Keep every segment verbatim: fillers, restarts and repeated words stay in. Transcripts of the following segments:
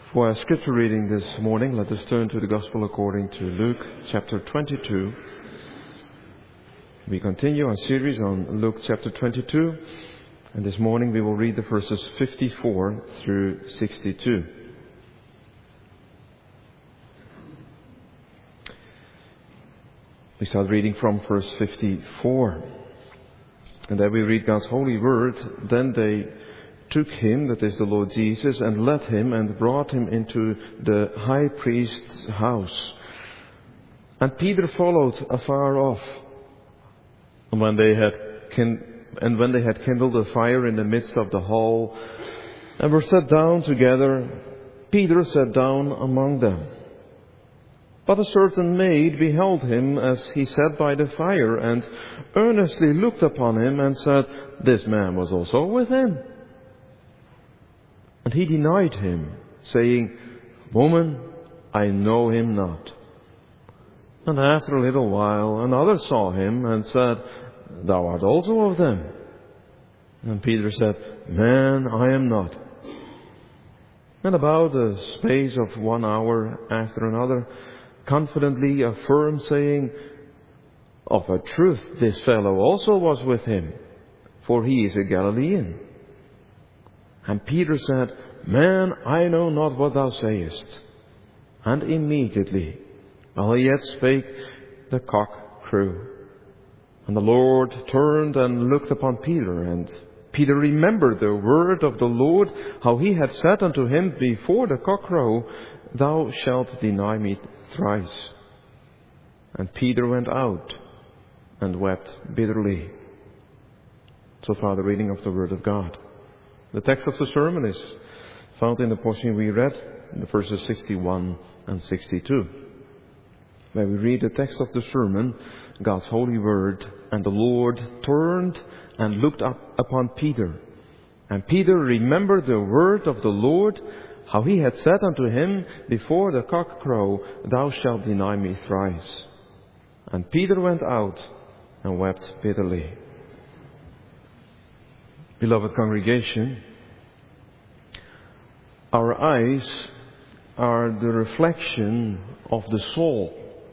For our scripture reading this morning, let us turn to the Gospel according to Luke chapter twenty-two. We continue our series on Luke chapter twenty-two, and this morning we will read the verses fifty-four through sixty-two. We start reading from verse fifty-four. And there we read God's holy word. Then they took him, that is the Lord Jesus, and led him and brought him into the high priest's house. And Peter followed afar off. And when they had kin- and when they had kindled a fire in the midst of the hall, and were sat down together, Peter sat down among them. But a certain maid beheld him as he sat by the fire, and earnestly looked upon him, and said, "This man was also with him." And he denied him, saying, "Woman, I know him not." And after a little while another saw him, and said, "Thou art also of them." And Peter said, "Man, I am not." And about the space of one hour after another, confidently affirmed, saying, "Of a truth this fellow also was with him, for he is a Galilean." And Peter said, "Man, I know not what thou sayest." And immediately, while he yet spake, the cock crew. And the Lord turned and looked upon Peter, and Peter remembered the word of the Lord, how he had said unto him before the cock crow, "Thou shalt deny me thrice." And Peter went out and wept bitterly. So far the reading of the word of God. The text of the sermon is found in the portion we read, in the verses sixty-one and sixty-two. Where we read the text of the sermon, God's holy word, "And the Lord turned and looked up upon Peter. And Peter remembered the word of the Lord, how he had said unto him before the cock crow, Thou shalt deny me thrice. And Peter went out and wept bitterly." Beloved congregation, our eyes are the reflection of the soul.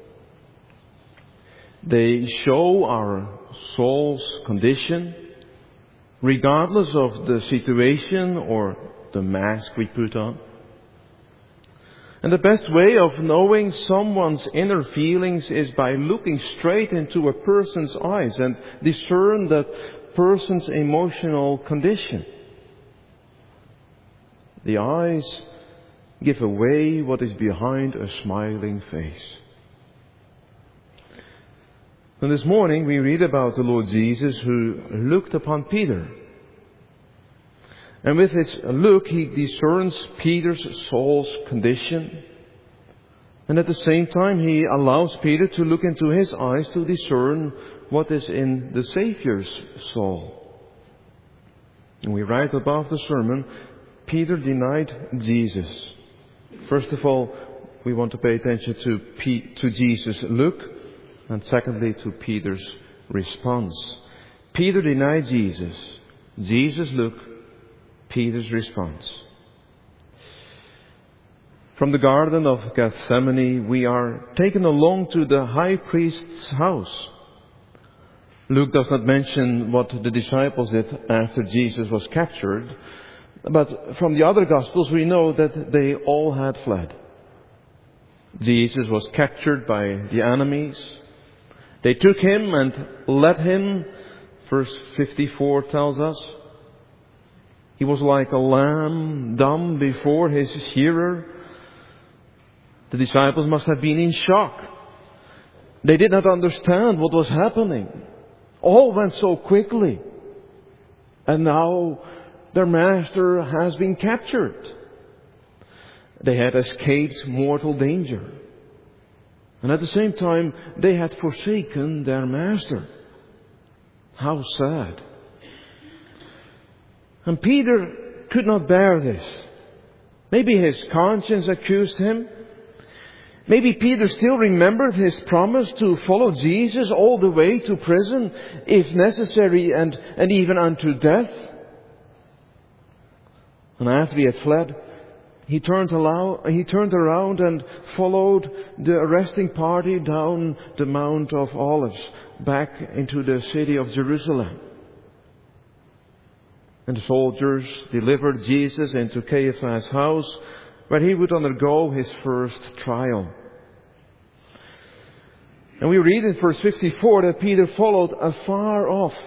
They show our soul's condition, regardless of the situation or the mask we put on. And the best way of knowing someone's inner feelings is by looking straight into a person's eyes and discern that person's emotional condition. The eyes give away what is behind a smiling face. And this morning we read about the Lord Jesus who looked upon Peter. And with his look he discerns Peter's soul's condition. And at the same time he allows Peter to look into his eyes to discern what is in the Saviour's soul. And we write above the sermon, Peter denied Jesus. First of all, we want to pay attention to, P- to Jesus' look, and secondly to Peter's response. Peter denied Jesus. Jesus' look, Peter's response. From the Garden of Gethsemane, we are taken along to the high priest's house. Luke does not mention what the disciples did after Jesus was captured, but from the other Gospels we know that they all had fled. Jesus was captured by the enemies. They took him and led him, verse fifty-four tells us. He was like a lamb dumb before his shearer. The disciples must have been in shock. They did not understand what was happening. All went so quickly. And now their master has been captured. They had escaped mortal danger. And at the same time, they had forsaken their master. How sad. And Peter could not bear this. Maybe his conscience accused him. Maybe Peter still remembered his promise to follow Jesus all the way to prison, if necessary, and, and even unto death. And after he had fled, He turned, allow, he turned around and followed the arresting party down the Mount of Olives back into the city of Jerusalem. And the soldiers delivered Jesus into Caiaphas' house, where he would undergo his first trial. And we read in verse fifty-four that Peter followed afar off.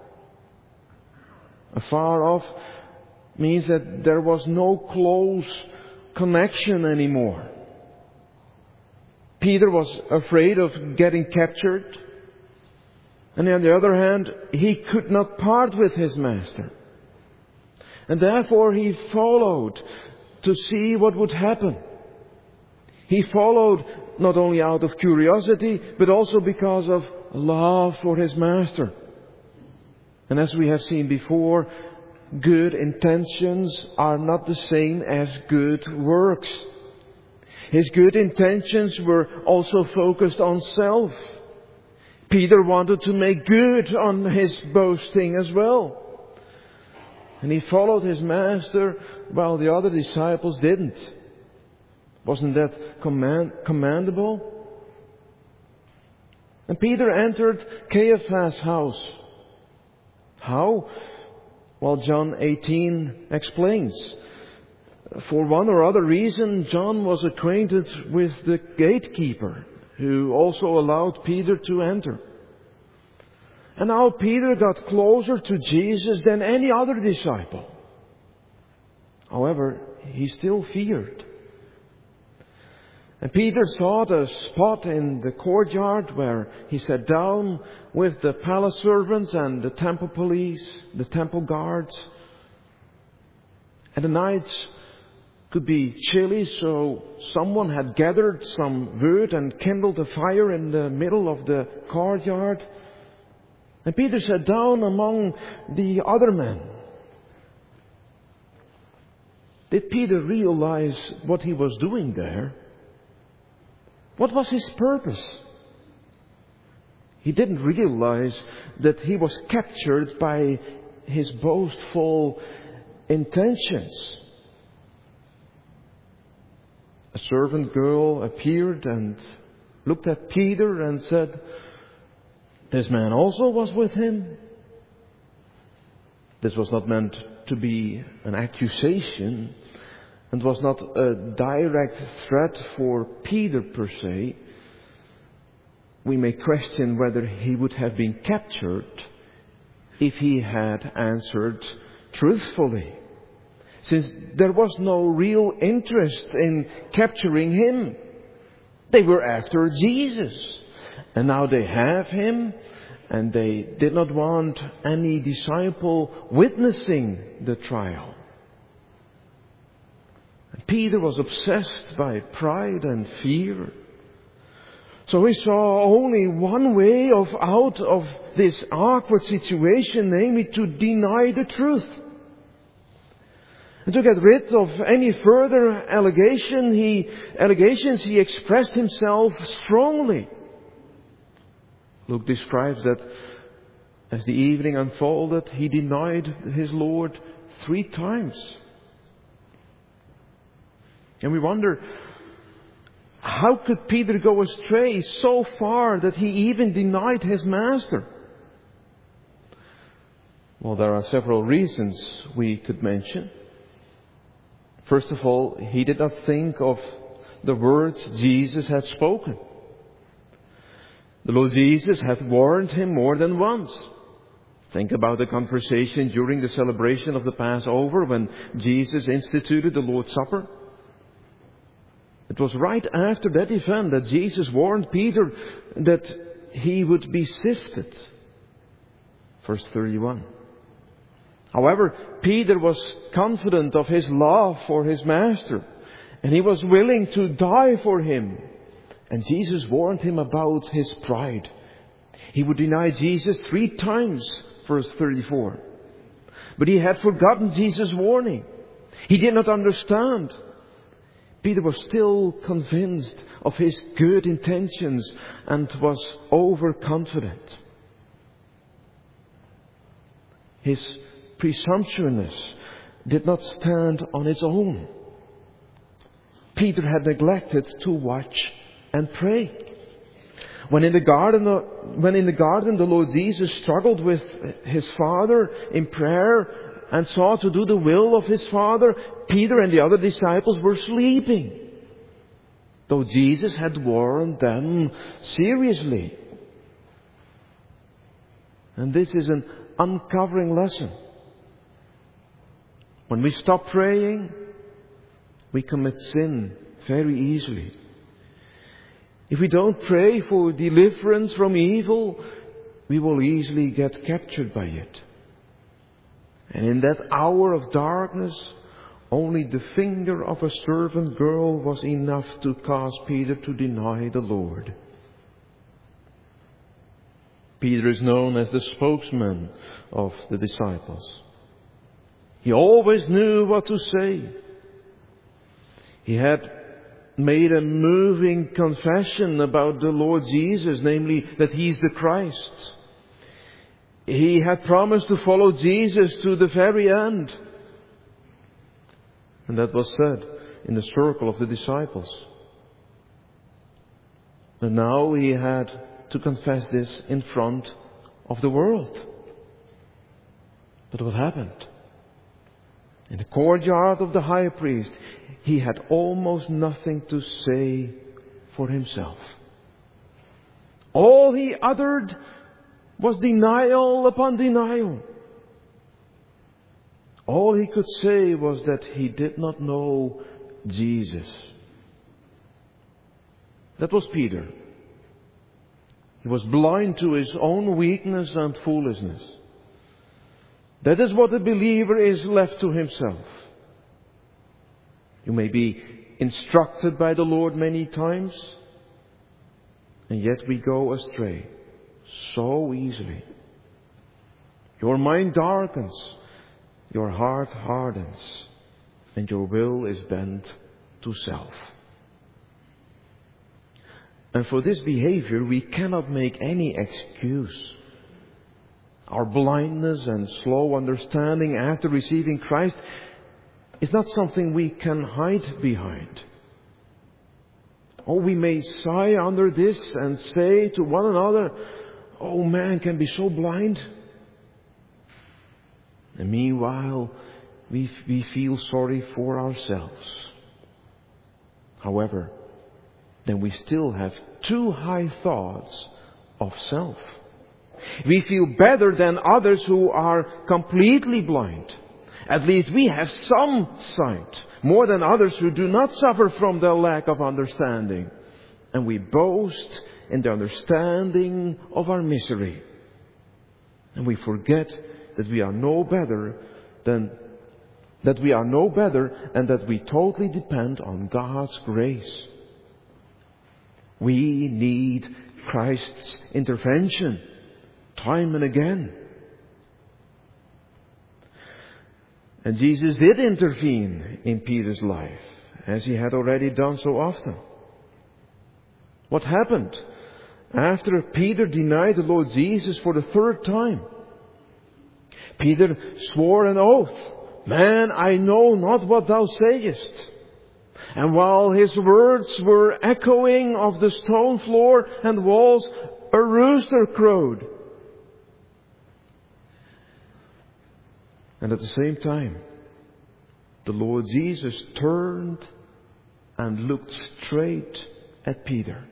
Afar off means that there was no close connection anymore. Peter was afraid of getting captured. And on the other hand, he could not part with his master. And therefore he followed to see what would happen. He followed not only out of curiosity, but also because of love for his master. And as we have seen before, good intentions are not the same as good works. His good intentions were also focused on self. Peter wanted to make good on his boasting as well. And he followed his master while the other disciples didn't. Wasn't that command, commendable? And Peter entered Caiaphas' house. How? Well, John eighteen explains. For one or other reason, John was acquainted with the gatekeeper, who also allowed Peter to enter. And now Peter got closer to Jesus than any other disciple. However, he still feared. And Peter sought a spot in the courtyard where he sat down with the palace servants and the temple police, the temple guards. And the nights could be chilly, so someone had gathered some wood and kindled a fire in the middle of the courtyard. And Peter sat down among the other men. Did Peter realize what he was doing there? What was his purpose? He didn't realize that he was captured by his boastful intentions. A servant girl appeared and looked at Peter and said, "This man also was with him." This was not meant to be an accusation, and was not a direct threat for Peter per se. We may question whether he would have been captured if he had answered truthfully, since there was no real interest in capturing him. They were after Jesus, and now they have him, and they did not want any disciple witnessing the trial. Peter was obsessed by pride and fear. So he saw only one way of out of this awkward situation, namely to deny the truth. And to get rid of any further allegation, he, allegations, he expressed himself strongly. Luke describes that as the evening unfolded, he denied his Lord three times. And we wonder, how could Peter go astray so far that he even denied his master? Well, there are several reasons we could mention. First of all, he did not think of the words Jesus had spoken. The Lord Jesus had warned him more than once. Think about the conversation during the celebration of the Passover when Jesus instituted the Lord's Supper. It was right after that event that Jesus warned Peter that he would be sifted. Verse thirty-one. However, Peter was confident of his love for his master, and he was willing to die for him. And Jesus warned him about his pride. He would deny Jesus three times, verse thirty-four. But he had forgotten Jesus' warning. He did not understand. Peter was still convinced of his good intentions and was overconfident. His presumptuousness did not stand on its own. Peter had neglected to watch and pray. When in the garden, when in the garden the Lord Jesus struggled with his Father in prayer and sought to do the will of his Father, Peter and the other disciples were sleeping, though Jesus had warned them seriously. And this is an uncovering lesson. When we stop praying, we commit sin very easily. If we don't pray for deliverance from evil, we will easily get captured by it. And in that hour of darkness, only the finger of a servant girl was enough to cause Peter to deny the Lord. Peter is known as the spokesman of the disciples. He always knew what to say. He had made a moving confession about the Lord Jesus, namely that He is the Christ. He had promised to follow Jesus to the very end. And that was said in the circle of the disciples. And now he had to confess this in front of the world. But what happened? In the courtyard of the high priest, he had almost nothing to say for himself. All he uttered was denial upon denial. All he could say was that he did not know Jesus. That was Peter. He was blind to his own weakness and foolishness. That is what a believer is left to himself. You may be instructed by the Lord many times, and yet we go astray so easily. Your mind darkens, your heart hardens, and your will is bent to self. And for this behavior, we cannot make any excuse. Our blindness and slow understanding after receiving Christ is not something we can hide behind. Oh, we may sigh under this and say to one another, oh, man can be so blind. And meanwhile, we, we feel sorry for ourselves. However, then we still have too high thoughts of self. We feel better than others who are completely blind. At least we have some sight, more than others who do not suffer from the lack of understanding. And we boast in the understanding of our misery. And we forget that we are no better than, that we are no better and that we totally depend on God's grace. We need Christ's intervention time and again. And Jesus did intervene in Peter's life, as He had already done so often. What happened after Peter denied the Lord Jesus for the third time? Peter swore an oath, "Man, I know not what thou sayest." And while his words were echoing of the stone floor and walls, a rooster crowed. And at the same time, the Lord Jesus turned and looked straight at Peter.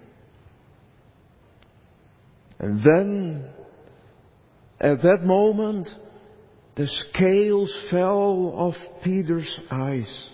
And then, at that moment, the scales fell off Peter's eyes.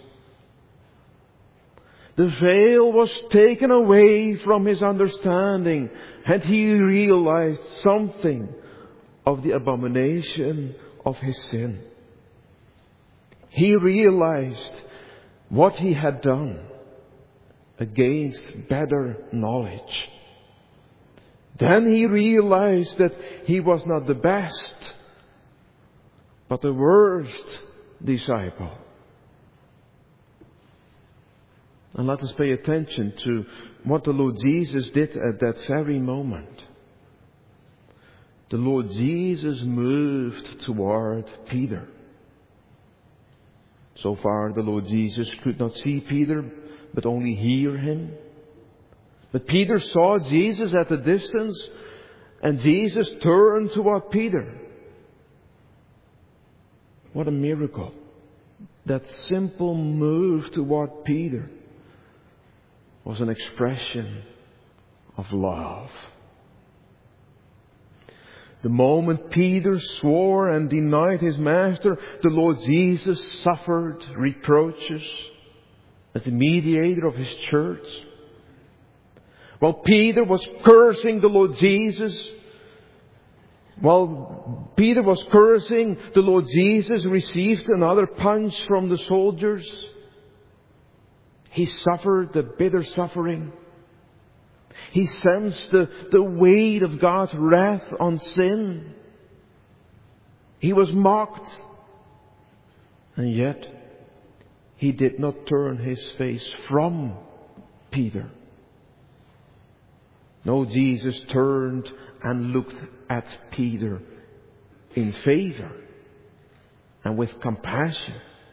The veil was taken away from his understanding, and he realized something of the abomination of his sin. He realized what he had done against better knowledge. Then he realized that he was not the best, but the worst disciple. And let us pay attention to what the Lord Jesus did at that very moment. The Lord Jesus moved toward Peter. So far, the Lord Jesus could not see Peter, but only hear Him. But Peter saw Jesus at a distance, and Jesus turned toward Peter. What a miracle. That simple move toward Peter was an expression of love. The moment Peter swore and denied his master, the Lord Jesus suffered reproaches as the mediator of His church. While Peter was cursing the Lord Jesus, while Peter was cursing, the Lord Jesus received another punch from the soldiers. He suffered the bitter suffering. He sensed the, the weight of God's wrath on sin. He was mocked. And yet, He did not turn His face from Peter. No, Jesus turned and looked at Peter in favor and with compassion.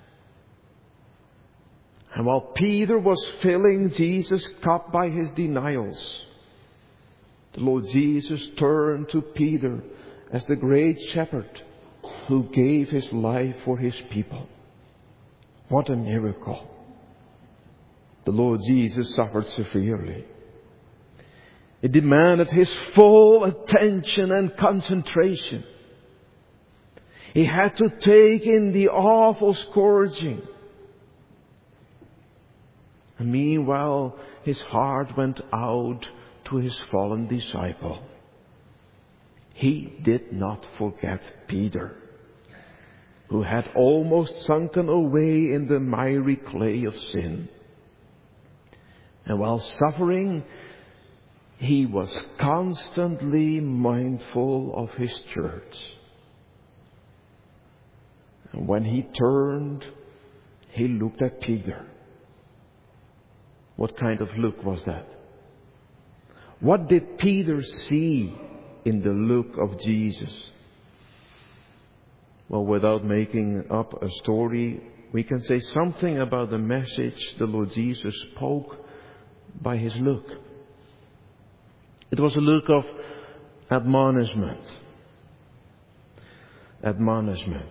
And while Peter was filling Jesus' cup by his denials, the Lord Jesus turned to Peter as the great shepherd who gave His life for His people. What a miracle. The Lord Jesus suffered severely. It demanded His full attention and concentration. He had to take in the awful scourging. And meanwhile, His heart went out to His fallen disciple. He did not forget Peter, who had almost sunken away in the miry clay of sin. And while suffering, He was constantly mindful of His church. And when He turned, He looked at Peter. What kind of look was that? What did Peter see in the look of Jesus? Well, without making up a story, we can say something about the message the Lord Jesus spoke by His look. It was a look of admonishment. Admonishment.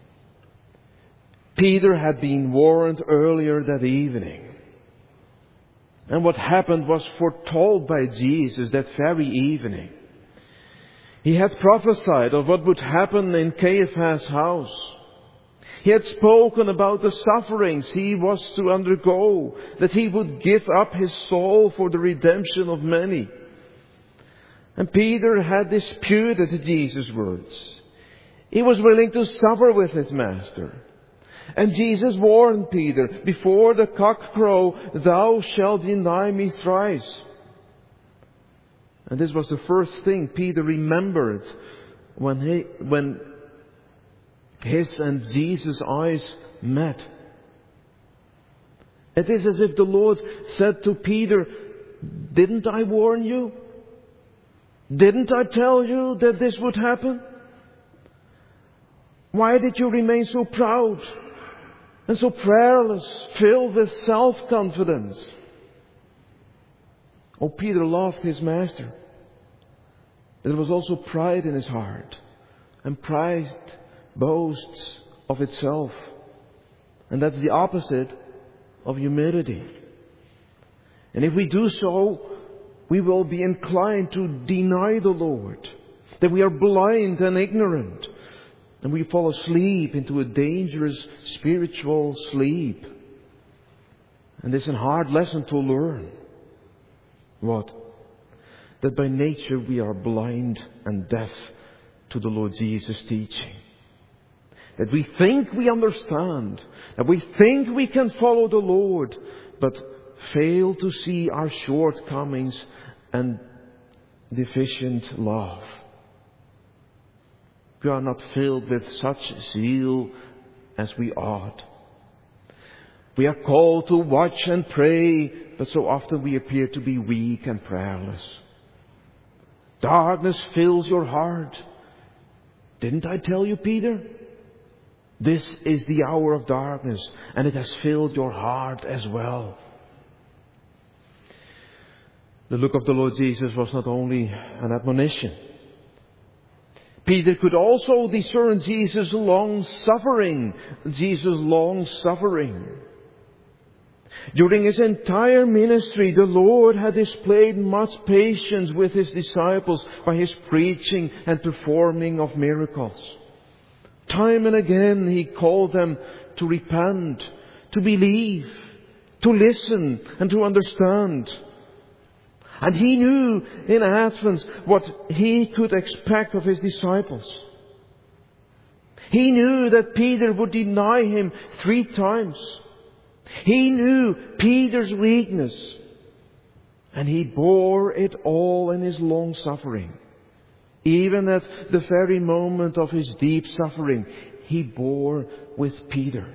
Peter had been warned earlier that evening. And what happened was foretold by Jesus that very evening. He had prophesied of what would happen in Caiaphas' house. He had spoken about the sufferings he was to undergo, that He would give up His soul for the redemption of many. And Peter had disputed Jesus' words. He was willing to suffer with his master. And Jesus warned Peter, before the cock crow, thou shalt deny me thrice. And this was the first thing Peter remembered when he, when his and Jesus' eyes met. It is as if the Lord said to Peter, didn't I warn you? Didn't I tell you that this would happen? Why did you remain so proud and so prayerless, filled with self-confidence? Oh, Peter loved his master. There was also pride in his heart. And pride boasts of itself. And that's the opposite of humility. And if we do so, we will be inclined to deny the Lord. That we are blind and ignorant. And we fall asleep into a dangerous spiritual sleep. And this is a hard lesson to learn. What? That by nature we are blind and deaf to the Lord Jesus' teaching. That we think we understand. That we think we can follow the Lord. But fail to see our shortcomings and deficient love. We are not filled with such zeal as we ought. We are called to watch and pray, but so often we appear to be weak and prayerless. Darkness fills your heart. Didn't I tell you, Peter? This is the hour of darkness, and it has filled your heart as well. The look of the Lord Jesus was not only an admonition. Peter could also discern Jesus' long suffering. Jesus' long suffering. During His entire ministry, the Lord had displayed much patience with His disciples by His preaching and performing of miracles. Time and again He called them to repent, to believe, to listen and to understand. And He knew in advance what He could expect of His disciples. He knew that Peter would deny Him three times. He knew Peter's weakness. And He bore it all in His long suffering. Even at the very moment of His deep suffering, He bore with Peter.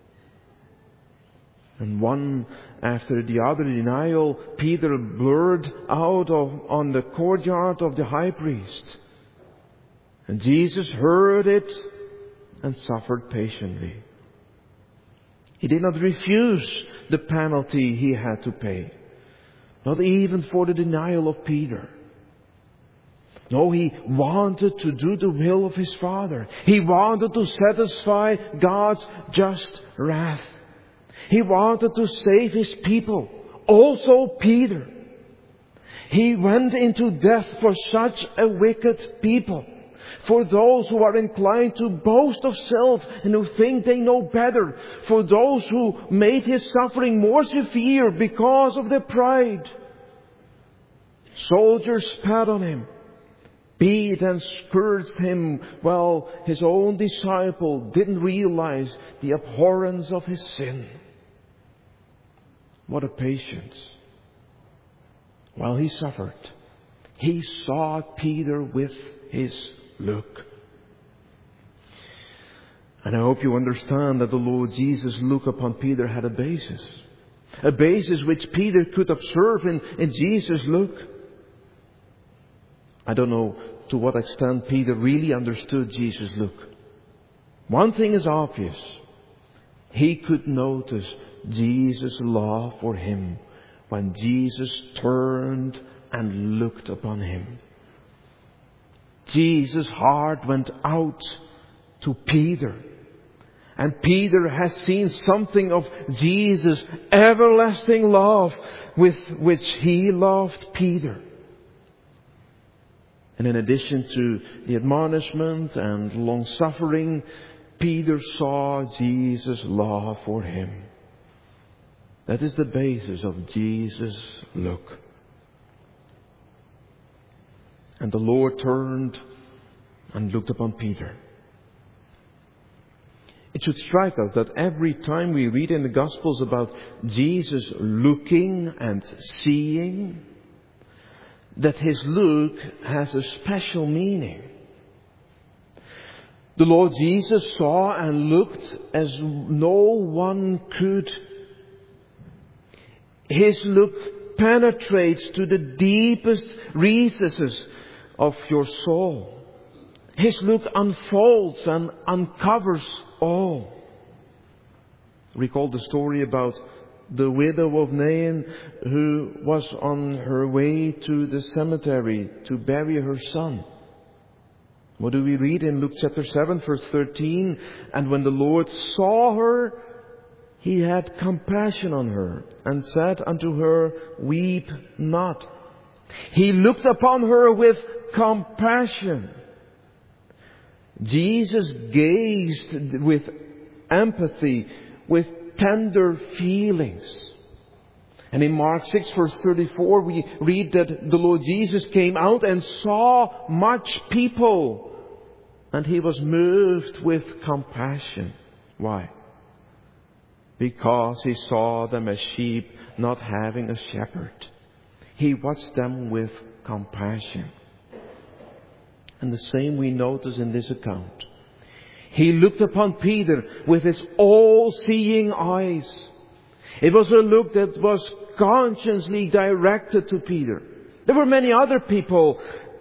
And one after the other denial, Peter blurted out of, on the courtyard of the high priest. And Jesus heard it and suffered patiently. He did not refuse the penalty He had to pay. Not even for the denial of Peter. No, He wanted to do the will of His Father. He wanted to satisfy God's just wrath. He wanted to save His people, also Peter. He went into death for such a wicked people, for those who are inclined to boast of self and who think they know better, for those who made His suffering more severe because of their pride. Soldiers spat on Him, beat and scourged Him, while His own disciple didn't realize the abhorrence of his sin. What a patience. While He suffered, He saw Peter with His look. And I hope you understand that the Lord Jesus' look upon Peter had a basis. A basis which Peter could observe in, in Jesus' look. I don't know to what extent Peter really understood Jesus' look. One thing is obvious. He could notice Jesus' love for him when Jesus turned and looked upon him. Jesus' heart went out to Peter. And Peter has seen something of Jesus' everlasting love with which He loved Peter. And in addition to the admonishment and long suffering, Peter saw Jesus' love for him. That is the basis of Jesus' look. And the Lord turned and looked upon Peter. It should strike us that every time we read in the Gospels about Jesus looking and seeing, that His look has a special meaning. The Lord Jesus saw and looked as no one could. His look penetrates to the deepest recesses of your soul. His look unfolds and uncovers all. Recall the story about the widow of Nain who was on her way to the cemetery to bury her son. What do we read in Luke chapter seven, verse thirteen? And when the Lord saw her, He had compassion on her and said unto her, Weep not. He looked upon her with compassion. Jesus gazed with empathy, with tender feelings. And in Mark six verse thirty-four we read that the Lord Jesus came out and saw much people. And He was moved with compassion. Why? Because He saw them as sheep not having a shepherd. He watched them with compassion. And the same we notice in this account. He looked upon Peter with His all-seeing eyes. It was a look that was consciously directed to Peter. There were many other people.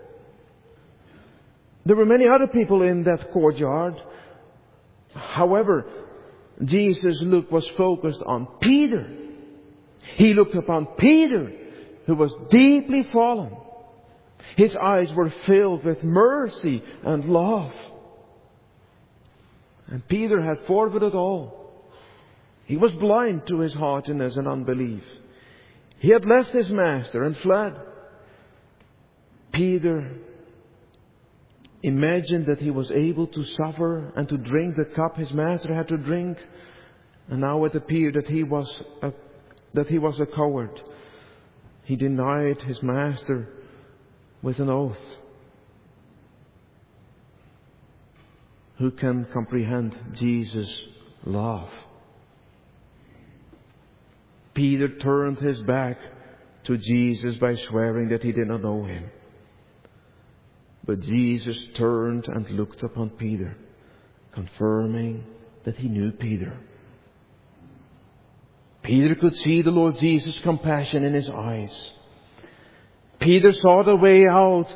There were many other people in that courtyard. However, Jesus' look was focused on Peter. He looked upon Peter who was deeply fallen. His eyes were filled with mercy and love. And Peter had forfeited all. He was blind to his haughtiness and unbelief. He had left his master and fled. Peter imagined that he was able to suffer and to drink the cup his master had to drink. And now it appeared that he was a, that he was a coward. He denied his master with an oath. Who can comprehend Jesus' love? Peter turned his back to Jesus by swearing that he did not know him. But Jesus turned and looked upon Peter, confirming that he knew Peter. Peter could see the Lord Jesus' compassion in his eyes. Peter saw the way out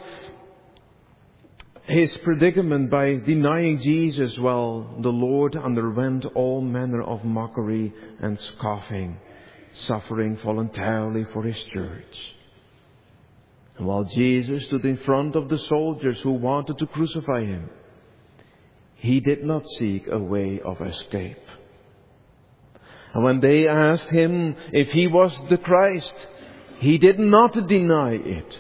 his predicament by denying Jesus while the Lord underwent all manner of mockery and scoffing, suffering voluntarily for His church. And while Jesus stood in front of the soldiers who wanted to crucify Him, He did not seek a way of escape. And when they asked Him if He was the Christ, He did not deny it.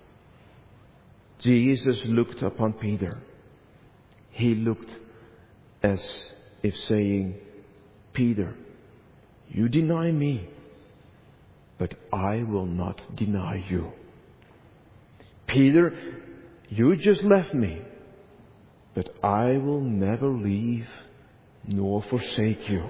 Jesus looked upon Peter. He looked as if saying, Peter, you deny me, but I will not deny you. Peter, you just left me, but I will never leave nor forsake you.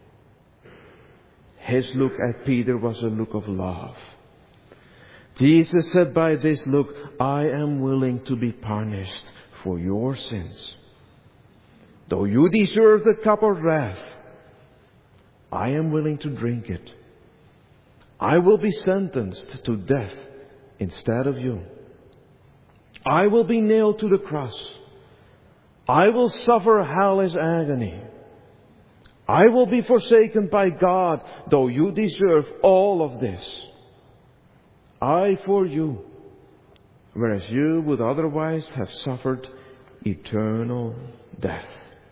His look at Peter was a look of love. Jesus said by this look, I am willing to be punished for your sins. Though you deserve the cup of wrath, I am willing to drink it. I will be sentenced to death instead of you. I will be nailed to the cross. I will suffer hellish agony. I will be forsaken by God, though you deserve all of this. I for you, whereas you would otherwise have suffered eternal death.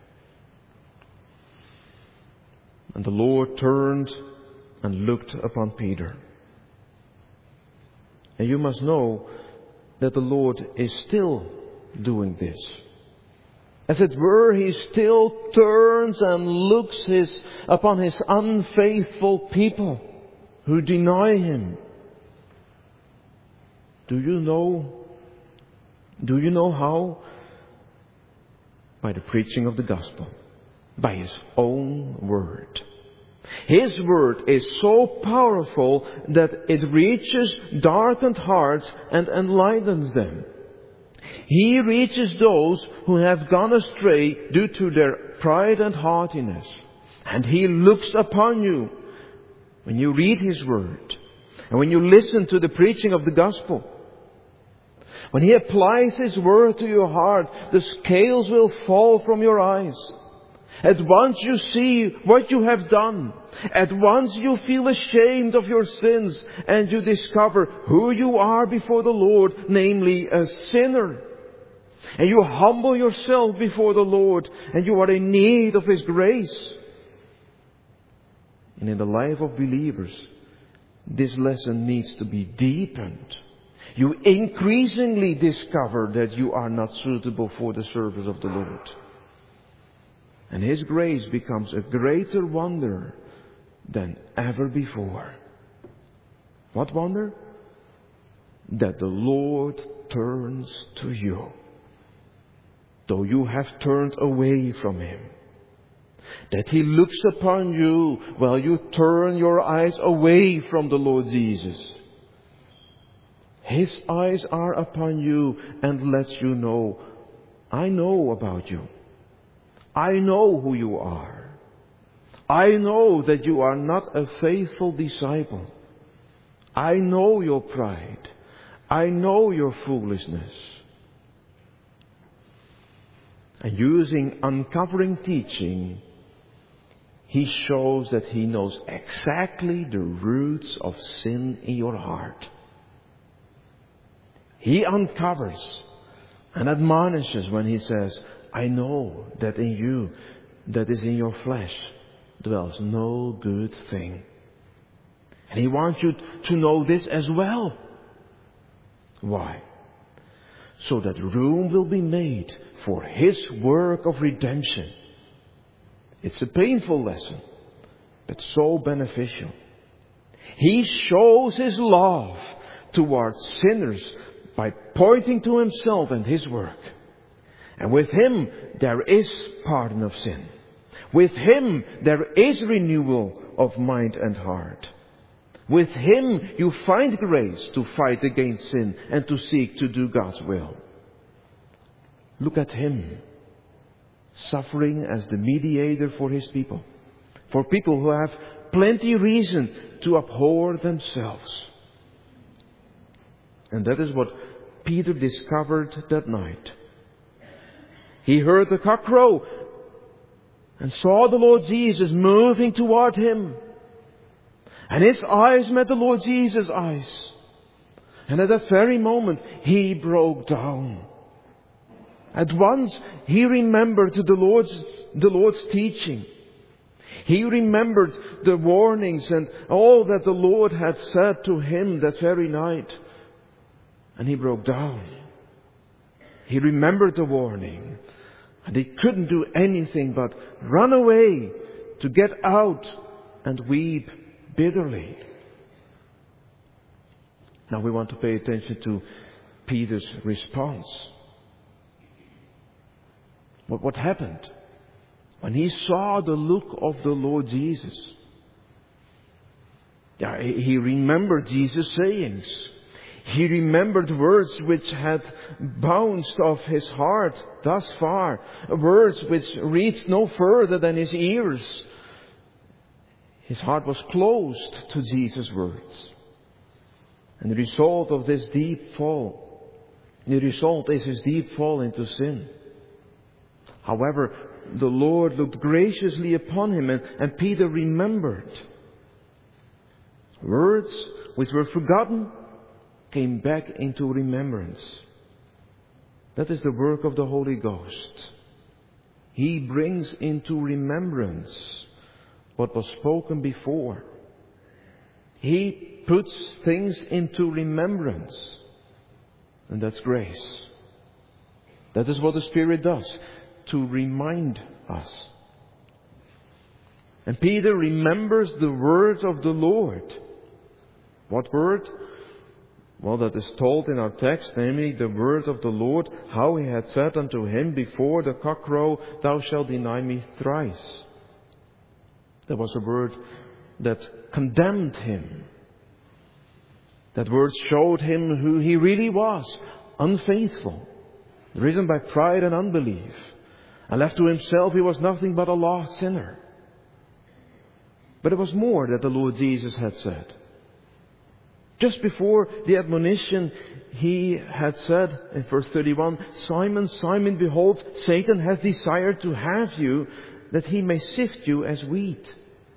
And the Lord turned and looked upon Peter. And you must know that the Lord is still doing this. As it were, He still turns and looks his, upon His unfaithful people who deny Him. Do you know? Do you know how? By the preaching of the gospel. By His own word. His word is so powerful that it reaches darkened hearts and enlightens them. He reaches those who have gone astray due to their pride and haughtiness. And He looks upon you when you read His word and when you listen to the preaching of the gospel. When He applies His word to your heart, the scales will fall from your eyes. At once you see what you have done. At once you feel ashamed of your sins and you discover who you are before the Lord, namely a sinner. And you humble yourself before the Lord and you are in need of His grace. And in the life of believers, this lesson needs to be deepened. You increasingly discover that you are not suitable for the service of the Lord. And His grace becomes a greater wonder than ever before. What wonder? That the Lord turns to you, though you have turned away from Him. That He looks upon you while you turn your eyes away from the Lord Jesus. His eyes are upon you and lets you know, I know about you. I know who you are. I know that you are not a faithful disciple. I know your pride. I know your foolishness. And using uncovering teaching, He shows that He knows exactly the roots of sin in your heart. He uncovers and admonishes when He says, I know that in you, that is in your flesh, dwells no good thing. And He wants you to know this as well. Why? So that room will be made for His work of redemption. It's a painful lesson, but so beneficial. He shows His love towards sinners by pointing to Himself and His work. And with Him there is pardon of sin. With Him there is renewal of mind and heart. With Him you find grace to fight against sin and to seek to do God's will. Look at Him, suffering as the mediator for His people. For people who have plenty reason to abhor themselves. And that is what Peter discovered that night. He heard the cock crow and saw the Lord Jesus moving toward him. And his eyes met the Lord Jesus' eyes. And at that very moment, he broke down. At once, he remembered the Lord's, the Lord's teaching. He remembered the warnings and all that the Lord had said to him that very night. And he broke down. He remembered the warning. And he couldn't do anything but run away to get out and weep bitterly. Now we want to pay attention to Peter's response. But what happened? When he saw the look of the Lord Jesus, yeah, he remembered Jesus' sayings. He remembered words which had bounced off his heart thus far, words which reached no further than his ears. His heart was closed to Jesus' words. And the result of this deep fall, the result is his deep fall into sin. However, the Lord looked graciously upon him, and, and Peter remembered. Words which were forgotten came back into remembrance. That is the work of the Holy Ghost. He brings into remembrance what was spoken before. He puts things into remembrance. And that's grace. That is what the Spirit does, to remind us. And Peter remembers the words of the Lord. What word? Well, that is told in our text, namely the word of the Lord, how He had said unto him before the cock crow, Thou shalt deny me thrice. There was a word that condemned him. That word showed him who he really was, unfaithful, driven by pride and unbelief. And left to himself, he was nothing but a lost sinner. But it was more that the Lord Jesus had said. Just before the admonition, He had said in verse thirty-one, Simon, Simon, behold, Satan hath desired to have you, that he may sift you as wheat.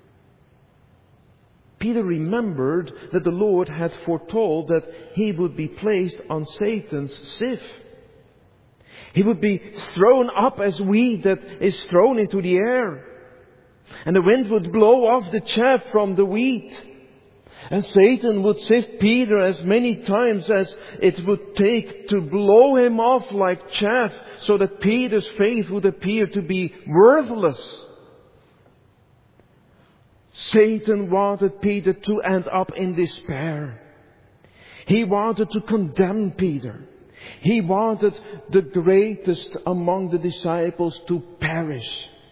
Peter remembered that the Lord had foretold that he would be placed on Satan's sieve. He would be thrown up as wheat that is thrown into the air. And the wind would blow off the chaff from the wheat. And Satan would sift Peter as many times as it would take to blow him off like chaff, so that Peter's faith would appear to be worthless. Satan wanted Peter to end up in despair. He wanted to condemn Peter. He wanted the greatest among the disciples to perish.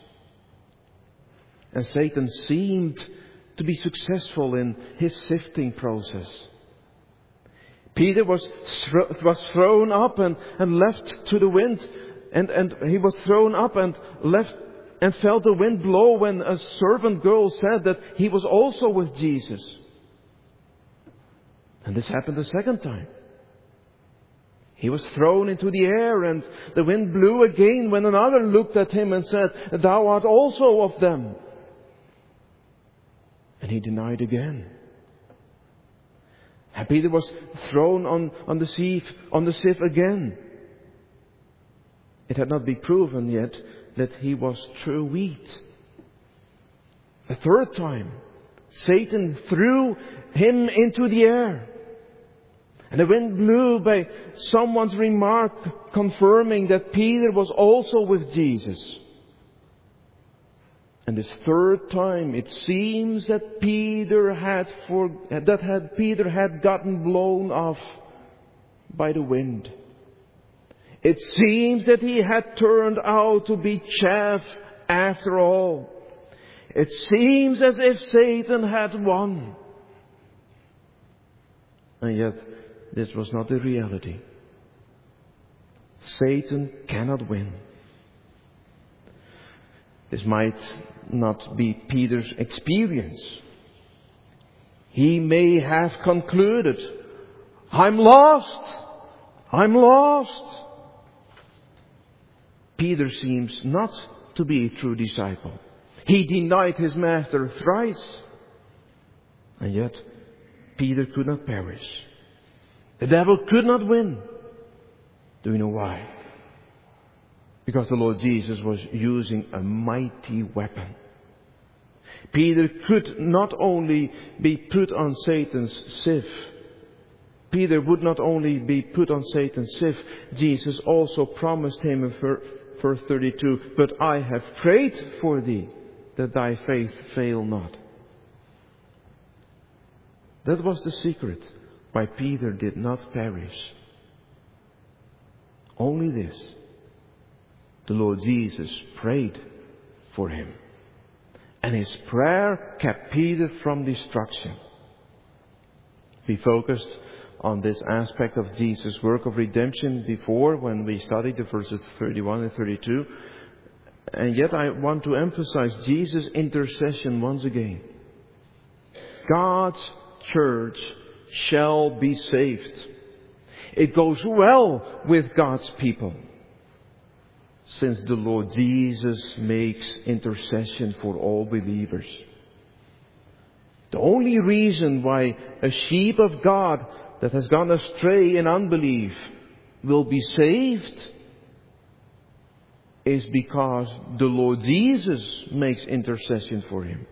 And Satan seemed to be successful in his sifting process. Peter was was thrown up and, and left to the wind. And, and he was thrown up and left and felt the wind blow when a servant girl said that he was also with Jesus. And this happened a second time. He was thrown into the air, and the wind blew again when another looked at him and said, Thou art also of them. And he denied again. And Peter was thrown on, on the sieve, on the sieve again. It had not been proven yet that he was true wheat. A third time, Satan threw him into the air. And the wind blew by someone's remark confirming that Peter was also with Jesus. And this third time, it seems that Peter had for, that had Peter had gotten blown off by the wind. It seems that he had turned out to be chaff after all. It seems as if Satan had won. And yet, this was not the reality. Satan cannot win. This might not be Peter's experience. He may have concluded, I'm lost! I'm lost! Peter seems not to be a true disciple. He denied his master thrice. And yet, Peter could not perish. The devil could not win. Do you know why? Because the Lord Jesus was using a mighty weapon. Peter could not only be put on Satan's sieve. Peter would not only be put on Satan's sieve. Jesus also promised him in verse thirty-two, but I have prayed for thee, that thy faith fail not. That was the secret why Peter did not perish. Only this. The Lord Jesus prayed for him. And his prayer kept Peter from destruction. We focused on this aspect of Jesus' work of redemption before when we studied the verses thirty-one and thirty-two. And yet I want to emphasize Jesus' intercession once again. God's church shall be saved. It goes well with God's people, since the Lord Jesus makes intercession for all believers. The only reason why a sheep of God that has gone astray in unbelief will be saved is because the Lord Jesus makes intercession for him.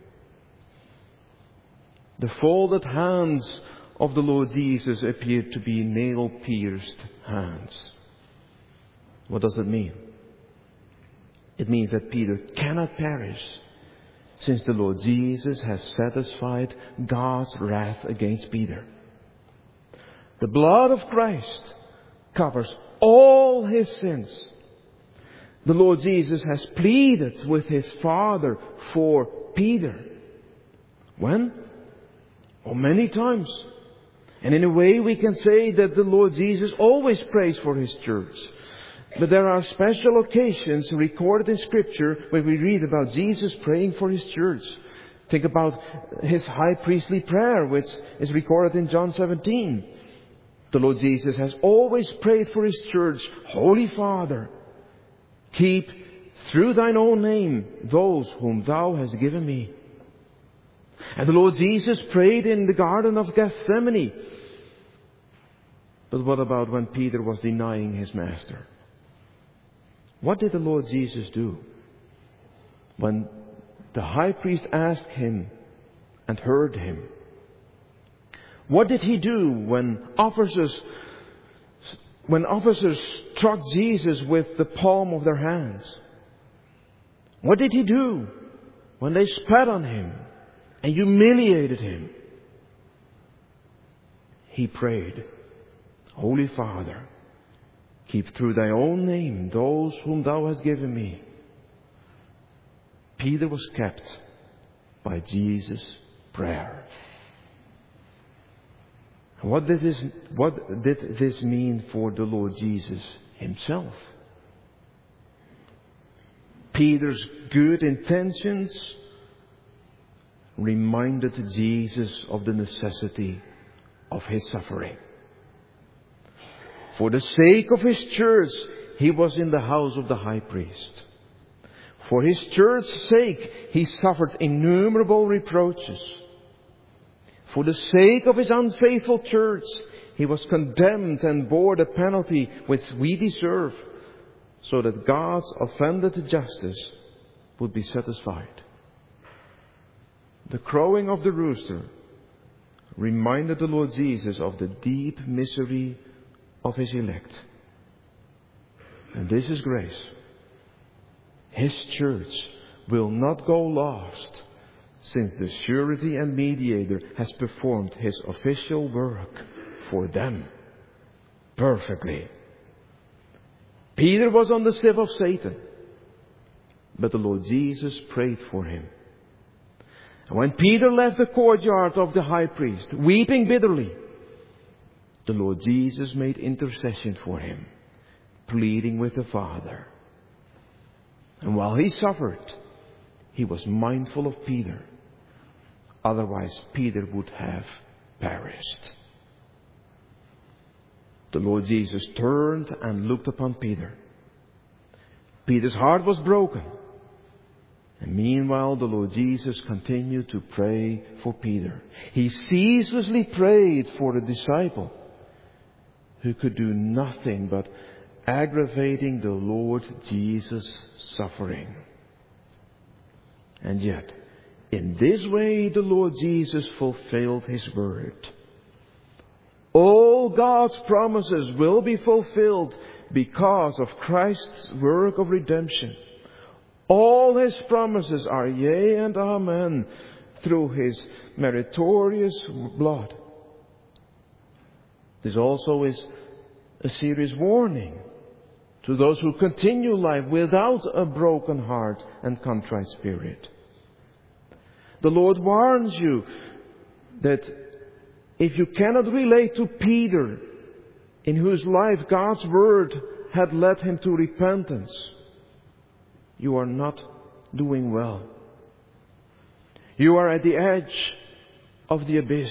The folded hands of the Lord Jesus appeared to be nail-pierced hands. What does it mean? It means that Peter cannot perish, since the Lord Jesus has satisfied God's wrath against Peter. The blood of Christ covers all his sins. The Lord Jesus has pleaded with his Father for Peter. When? Oh, many times. And in a way we can say that the Lord Jesus always prays for his church. But there are special occasions recorded in Scripture where we read about Jesus praying for his church. Think about his high priestly prayer, which is recorded in John seventeen. The Lord Jesus has always prayed for his church. Holy Father, keep through thine own name those whom thou hast given me. And the Lord Jesus prayed in the Garden of Gethsemane. But what about when Peter was denying his master? What did the Lord Jesus do? When the high priest asked him and heard him, what did he do when officers when officers struck Jesus with the palm of their hands? What did he do when they spat on him and humiliated him? He prayed, Holy Father, keep through thy own name those whom thou hast given me. Peter was kept by Jesus' prayer. What did this, what did this mean for the Lord Jesus himself? Peter's good intentions reminded Jesus of the necessity of his suffering. For the sake of his church, he was in the house of the high priest. For his church's sake, he suffered innumerable reproaches. For the sake of His unfaithful church, He was condemned and bore the penalty which we deserve, so that God's offended justice would be satisfied. The crowing of the rooster reminded the Lord Jesus of the deep misery of His elect. And this is grace. His church will not go lost, since the surety and mediator has performed His official work for them perfectly. Peter was on the sieve of Satan, but the Lord Jesus prayed for him. And when Peter left the courtyard of the high priest, weeping bitterly, the Lord Jesus made intercession for him, pleading with the Father. And while he suffered, he was mindful of Peter. Otherwise, Peter would have perished. The Lord Jesus turned and looked upon Peter. Peter's heart was broken. And meanwhile, the Lord Jesus continued to pray for Peter. He ceaselessly prayed for the disciple who could do nothing but aggravating the Lord Jesus' suffering. And yet, in this way, the Lord Jesus fulfilled His word. All God's promises will be fulfilled because of Christ's work of redemption. All His promises are yea and amen through His meritorious blood. This also is a serious warning to those who continue life without a broken heart and contrite spirit. The Lord warns you that if you cannot relate to Peter, in whose life God's word had led him to repentance, you are not doing well. You are at the edge of the abyss.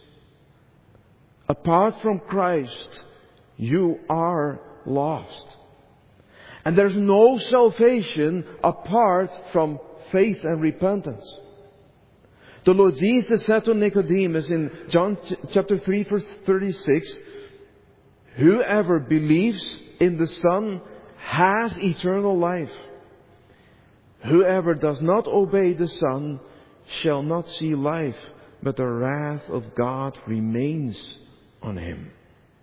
Apart from Christ, you are lost. And there's no salvation apart from faith and repentance. The Lord Jesus said to Nicodemus in John chapter three verse thirty-six, "Whoever believes in the Son has eternal life. Whoever does not obey the Son shall not see life, but the wrath of God remains on him."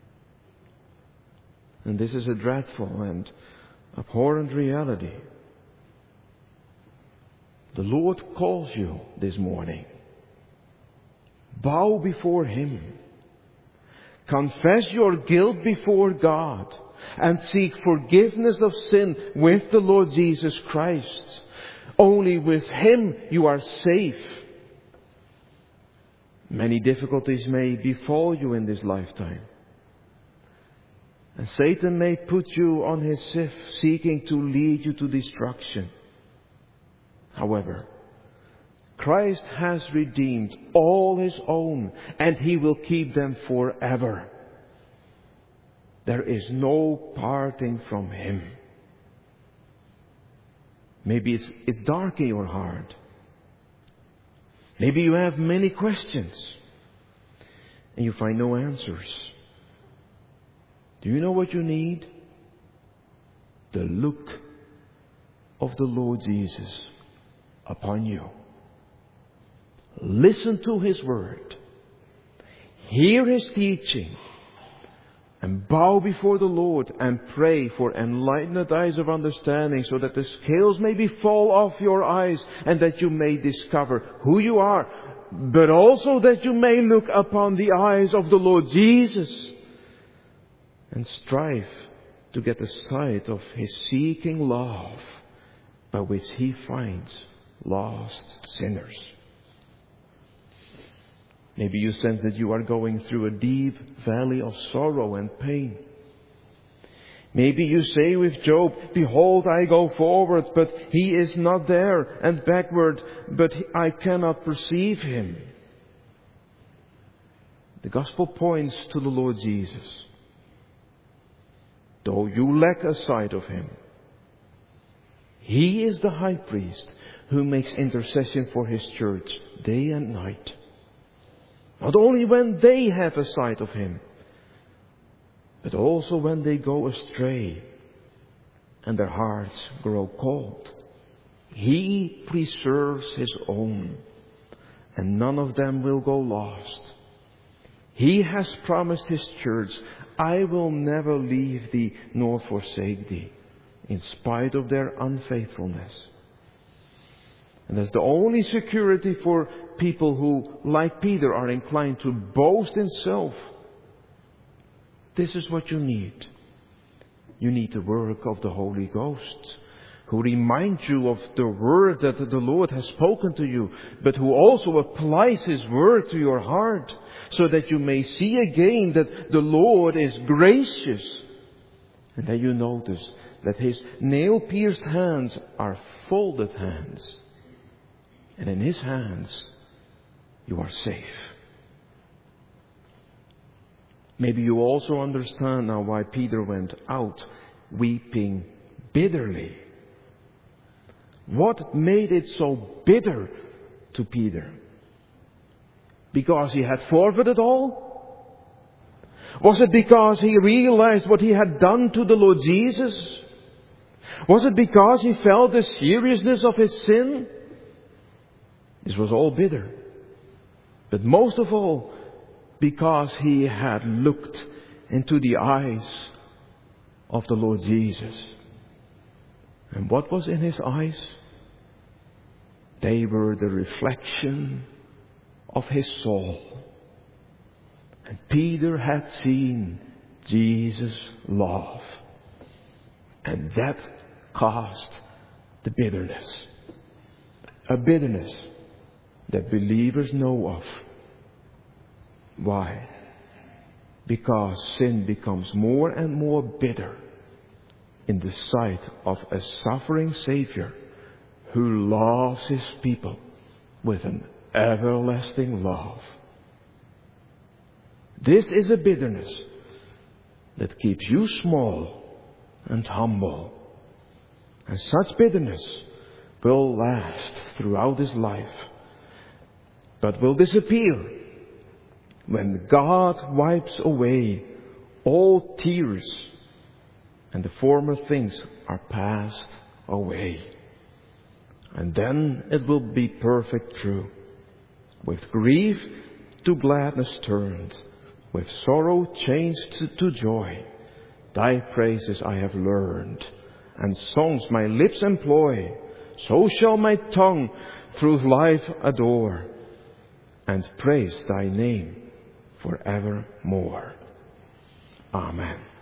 And this is a dreadful and abhorrent reality. The Lord calls you this morning. Bow before Him. Confess your guilt before God and seek forgiveness of sin with the Lord Jesus Christ. Only with Him you are safe. Many difficulties may befall you in this lifetime. And Satan may put you on his sieve, seeking to lead you to destruction. However, Christ has redeemed all His own, and He will keep them forever. There is no parting from Him. Maybe it's, it's dark in your heart. Maybe you have many questions, and you find no answers. Do you know what you need? The look of the Lord Jesus upon you. Listen to His word. Hear His teaching. And bow before the Lord and pray for enlightened eyes of understanding, so that the scales may be fall off your eyes and that you may discover who you are, but also that you may look upon the eyes of the Lord Jesus and strive to get a sight of His seeking love by which He finds lost sinners. Maybe you sense that you are going through a deep valley of sorrow and pain. Maybe you say with Job, "Behold, I go forward, but He is not there, and backward, but I cannot perceive Him." The gospel points to the Lord Jesus. Though you lack a sight of Him, He is the high priest who makes intercession for His church day and night. Not only when they have a sight of Him, but also when they go astray and their hearts grow cold. He preserves His own, and none of them will go lost. He has promised His church, I will never leave thee nor forsake thee, in spite of their unfaithfulness. And that's the only security for people who, like Peter, are inclined to boast in self. This is what you need. You need the work of the Holy Ghost, who reminds you of the word that the Lord has spoken to you, but who also applies His word to your heart, so that you may see again that the Lord is gracious. And then you notice that His nail-pierced hands are folded hands. And in His hands, you are safe. Maybe you also understand now why Peter went out weeping bitterly. What made it so bitter to Peter? Because he had forfeited all? Was it because he realized what he had done to the Lord Jesus? Was it because he felt the seriousness of his sin? This was all bitter. But most of all, because he had looked into the eyes of the Lord Jesus. And what was in his eyes? They were the reflection of his soul. And Peter had seen Jesus' love. And that caused the bitterness. A bitterness that believers know of. Why? Because sin becomes more and more bitter in the sight of a suffering Savior who loves His people with an everlasting love. This is a bitterness that keeps you small and humble. And such bitterness will last throughout this life, but will disappear when God wipes away all tears and the former things are passed away. And then it will be perfect true. With grief to gladness turned, with sorrow changed to, to joy. Thy praises I have learned, and songs my lips employ. So shall my tongue through life adore, and praise Thy name forevermore. Amen.